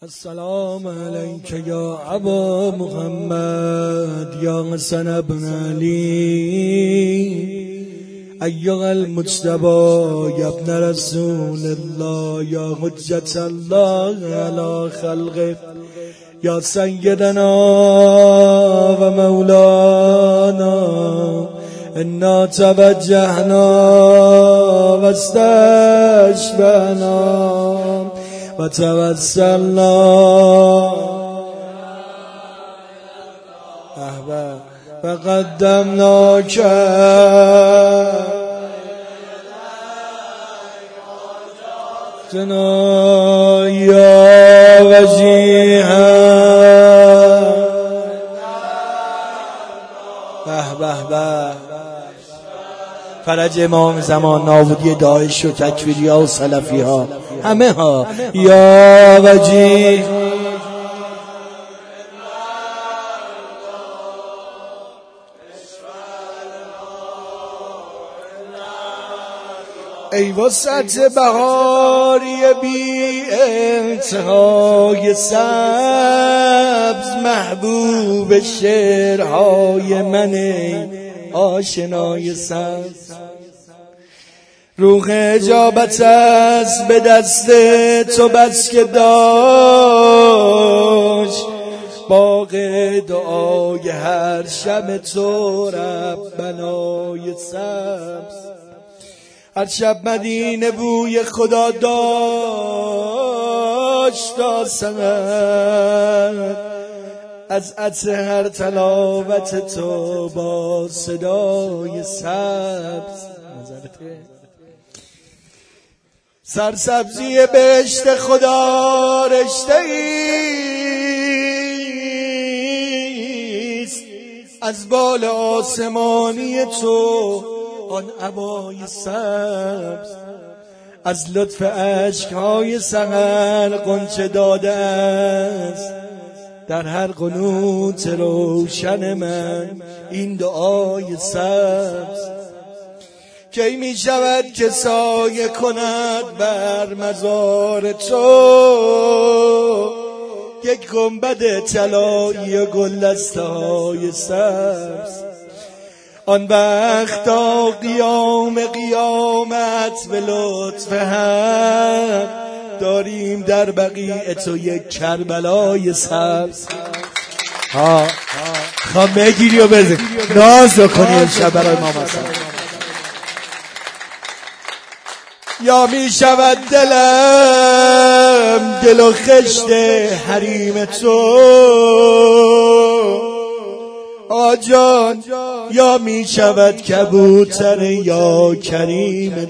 السلام عليك يا أبا محمد يا حسن بن علي أيها المجتبى يا ابن رسول الله يا حجة الله على خلقه يا سيدنا ومولانا إنا توجهنا واستشفعنا وتوسلنا فقدمناك يا وجيها فرج امام زمان نابودی داعش و تکفیری ها و سلفی ها همه ها یا وجیه ای وسط بهاری بی انتهای سبز محبوب شعرهای من آشنای سبز روح اجابت است به دست تو بس که داشت باغ دعای هر شب تو ربنای سبز هر شب مدینه بوی خدا داشت تا سحر از عطر هر تلاوت تو با صدای سبز سرسبزی بهشت خدا رشته ایست از بال آسمانی تو آن عبای سبز از لطف اشکهای سحر غنچه داده است در هر قنوت روشن من این دعای سبز کی می شود که سایه کند بر مزار تو یک گنبد طلایی و گلدسته های سبز آن وقت تا قیام قیامت به لطف حق داریم در بقیع تو یک کربلای سبز خواه بگیری و بزن ناز رو کنی امشب برای ما مثلا یا می شود دلم دل و خشت حریم تو آجان یا می شود کبوتر یا کریم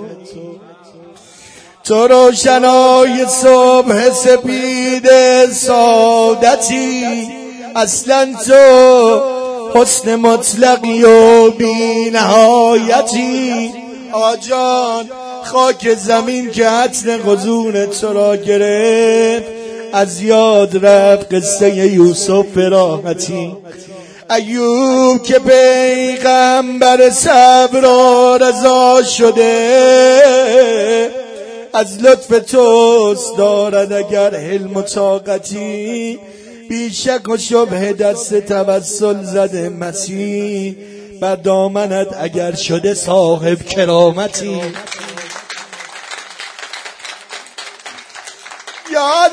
تو روشنای صبح سپید سعادتی اصلا تو حسن مطلقی و بی نهایتی آجان خاک زمین که عطر قزون تو را گرفت از یاد رفت قصه یوسف راحتی ایوب که پیغمبر صبر و رضا شده از لطف توست دارد اگر حلم و طاقتی بیشک و شبه دست توسل زده مسیح بر دامنت اگر شده صاحب کرامتی یاد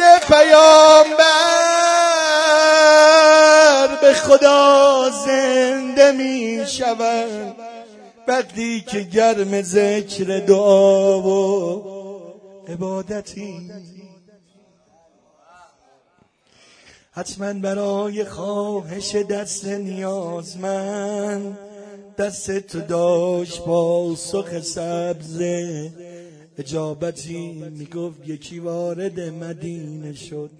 پیامبر به خدا زنده می شود وقتی که گرم ذکر دعا و عبادتی حتما برای خواهش دست نیازمند دست تو داشت پاسخ سبز اجابتی میگفت یکی وارد مدینه شد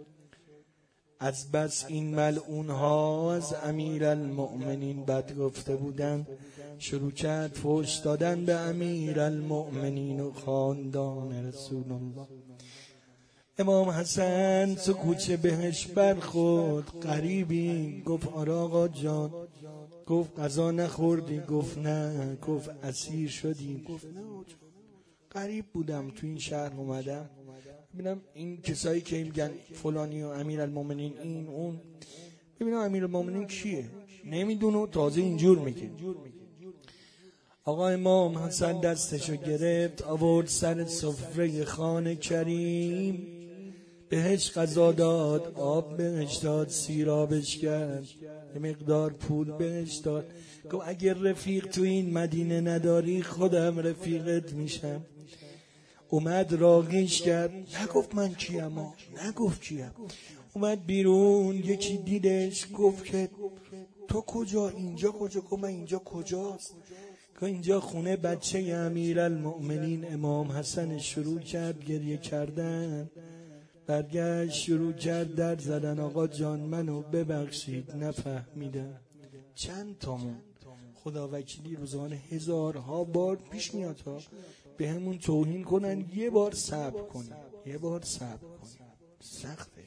از بس این ملعون ها از امیرالمؤمنین بد گفته بودن شروع کرد فحش دادن به امیرالمؤمنین و خاندان رسول الله امام حسن تو کوچه بهش برخورد غریبی گفت آره آقا جان گفت غذا نخوردی گفت نه گفت اسیر شدی گفت نه غریب بودم تو این شهر اومدم ببینم این کسایی که میگن فلانی و امیرالمومنین این اون، ببینم امیرالمومنین کیه؟ نمیدونه، تازه اینجور میگه. آقا امام حسن دستشو گرفت آورد سر سفره خانه کریم، بهش غذا داد، آب بهش داد، سیرابش کرد، یه مقدار پول بهش داد. گفت اگر رفیق تو این مدینه نداری خودم رفیقت میشم. اومد راقیش کرد، نگفت من کیم، نگفت کیم. اومد بیرون، یکی دیدش گفت که تو کجا؟ اینجا کجا؟ گفت من اینجا کجاست؟ که اینجا خونه بچه امیرالمؤمنین امام حسن. شروع کرد گریه کردن، برگشت شروع کرد در زدن، آقا جان منو ببخشید نفهمیدم. چند تامون خدا وکیلی روزانه هزارها بار پیش میاد ها، به همون توهین کنن، یه بار صبر کنی، یه بار صبر کنی، سخته.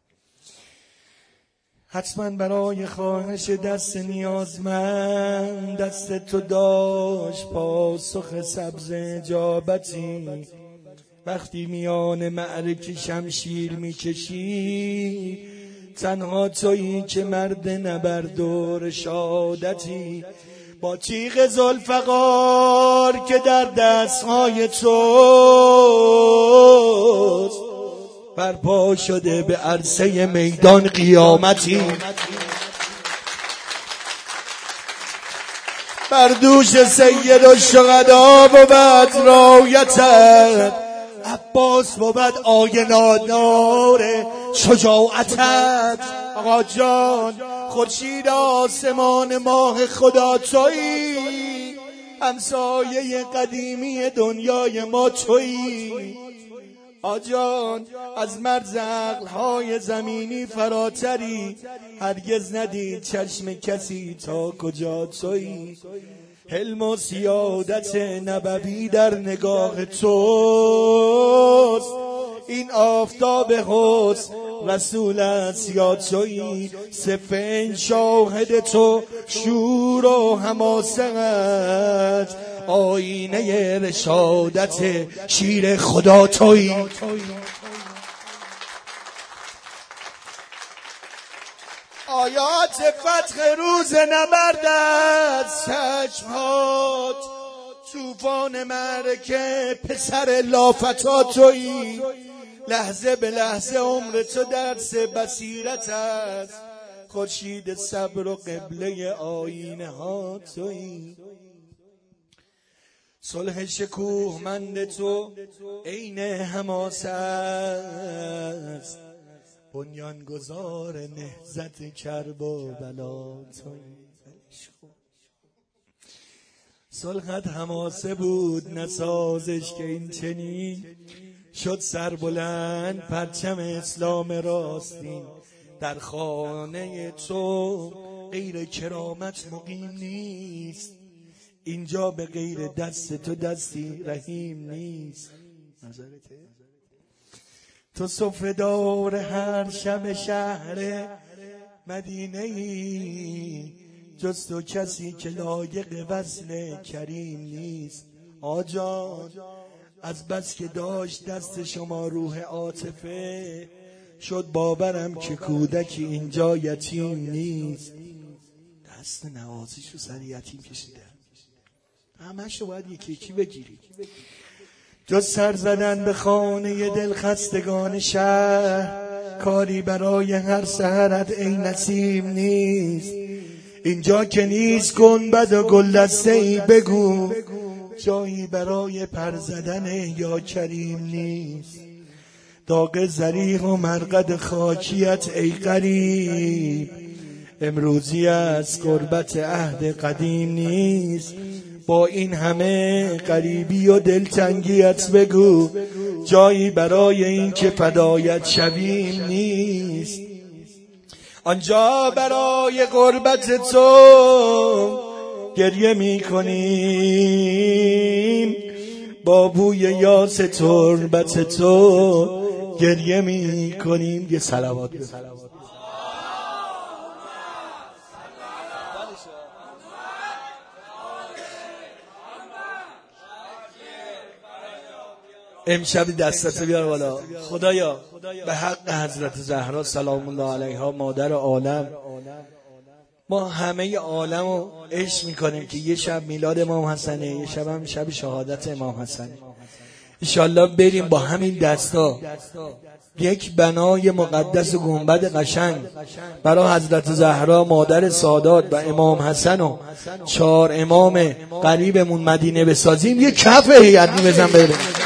حتما برای خواهش دست نیازمند دست تو داشت پاسخ سبز اجابتی. وقتی میان معرکه شمشیر میکشی تنها تویی که مرد نبرد و رشادتی. با تیغ ذوالفقار که در دستهای توست برپا شده به عرصه میدان قیامتی. بر دوش سید الشهدا بود رایتت، عباس بود آینادار شجاعتت. آقا جان خورشید آسمان ماه خدا تویی، همسایه قدیمی دنیای ما تویی. آجان از مرز عقل‌های زمینی فراتری، هرگز ندید چشم کسی تا کجا تویی. حلم و سیادت نبوی در نگاه توست، این آفتاب حسن رسول است یا تویی. صفین شاهد تو شور و حماست، آینه رشادت شیر خدا تویی. آیات فتح روز نبردت چشمات، طوفان معرکه پسر لافتا تویی. لحظه به لحظه عمر تو درس بصیرت است، خورشید صبر و قبله آینه ها تویی. صلح شکوهمند تو عین حماسه است، بنیانگذار نهضت کرب و بلا تویی. صلحت حماسه بود نسازش که این چنین شد سربلند پرچم اسلام راستین. در خانه تو غیر کرامت مقیم نیست، اینجا به غیر دست تو دستی رحیم نیست. نظرته؟ تو صفه دار هر شب شهر مدینه ای، جز تو کسی که لایق وصل کریم نیست. آجان از بس که داشت دست شما روح عاطفه، شد باورم که کودکی اینجا یتیم نیست. دست نوازش رو سر یتیم کشیده، همش رو باید یکی یکی بگیری. جز سر زدن به خانه دلخستگان شهر، کاری برای هر سحرت ای نسیم نیست. اینجا که نیست گنبد و گلدسته‌ای بگو، جایی برای پر زدن یا کریم نیست. داغ زریح و مرقد خاکیت ای غریب، امروزی از غربت عهد قدیم نیست. با این همه غریبی و دلتنگیت بگو، جایی برای این که فدایت شویم نیست. آنجا برای غربت تو گریه می کنیم، با بوی یاس تربت تو گریه می کنیم. یه صلوات امشب دستت بیار بالا. خدایا به حق حضرت زهرا سلام الله علیها مادر عالم، ما همه عالم رو عشق میکنیم که یه شب میلاد امام حسنه، یه شب هم شب شهادت امام حسنه. انشالله بریم با همین دستا یک بنای مقدس گنبد قشنگ برای حضرت زهرا مادر سادات و امام حسن و 4 امام قریبمون مدینه بسازیم. یک کف هیئت بزن بریم.